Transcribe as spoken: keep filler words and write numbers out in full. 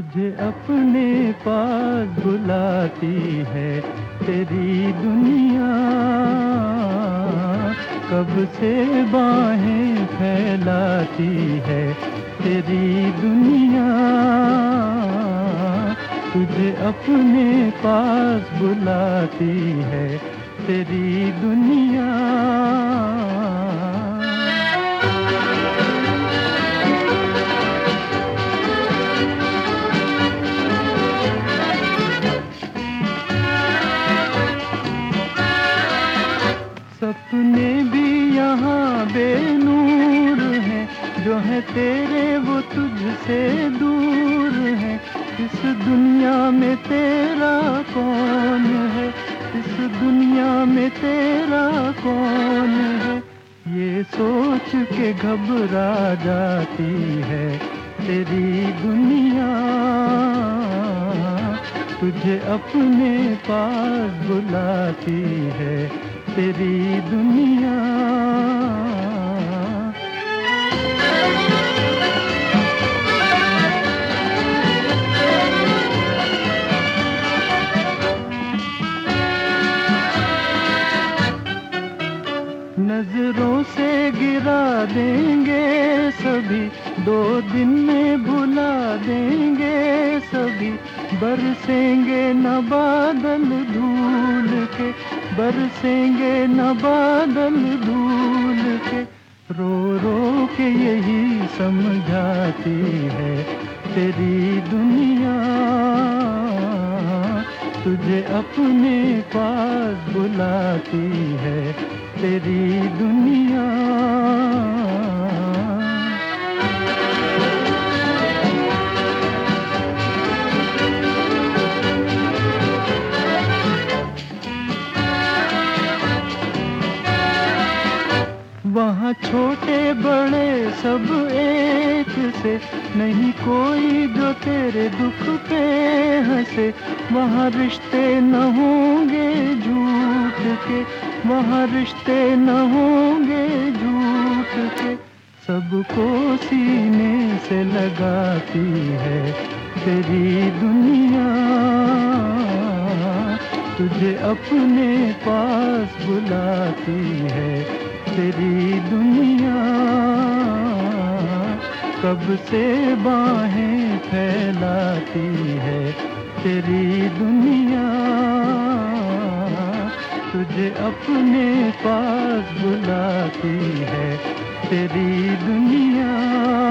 तुझे अपने पास बुलाती है तेरी दुनिया, कब से बाहें फैलाती है तेरी दुनिया। तुझे अपने पास बुलाती है तेरी दुनिया। सपने भी यहाँ बेनूर हैं, जो है तेरे वो तुझसे दूर हैं। इस दुनिया में तेरा कौन है, इस दुनिया में तेरा कौन है, ये सोच के घबरा जाती है तेरी दुनिया। तुझे अपने पास बुलाती है तेरी दुनिया। नजरों से गिरा देंगे सभी, दो दिन में भुला देंगे सभी। बरसेंगे न बादल धूल के, बरसेंगे न बादल धूल के। रो रो के यही समझाती है तेरी दुनिया। तुझे अपने पास बुलाती है तेरी दुनिया। वहाँ छोटे बड़े सब एक से, नहीं कोई जो तेरे दुख पे हंसे। वहाँ रिश्ते न होंगे झूठ के, वहाँ रिश्ते न होंगे झूठ के। सबको सीने से लगाती है तेरी दुनिया। तुझे अपने पास बुलाती है तेरी दुनिया। कब से बाहें फैलाती है तेरी दुनिया। तुझे अपने पास बुलाती है तेरी दुनिया।